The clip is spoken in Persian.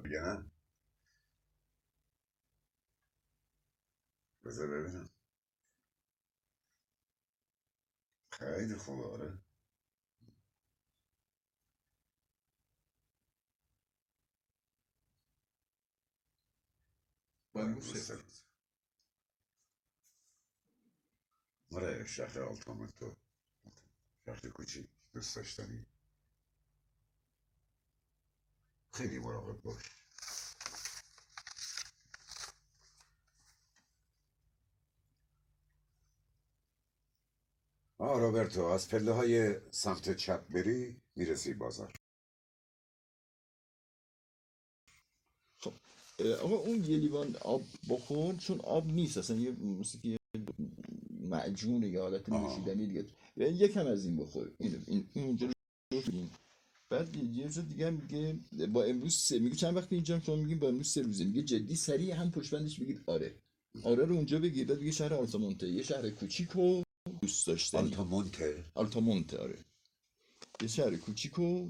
میگه نه؟ بذار ببینم. خیلی خوبه آره. بروسل. آره شهر آلتامنتو، شهر کوچیک دوست داشتنی. خیلی مراقب باش. روبرتو از پله های سمت چپ بری میرسی بازار. خب آقا اون یه لیوان آب بخور، چون آب نیست اصلا، یه مثل که یه معجون یا حالت نوشیدنی دیگه. یکم از این بخور، این اونجا رو بگیم. بعد یه روز دیگه هم میگه با امروز میگه چند وقت اینجا شما میگیم با امروز 3 روزه، میگه جدی سریع هم پشت بندش بگید آره. آره رو اونجا بگید. بعد میگه شهر آلتامونته یه شهر کوچیک و دوست داشتنی. آلتامونته. آلتامونته آره، یه شهر کوچیک و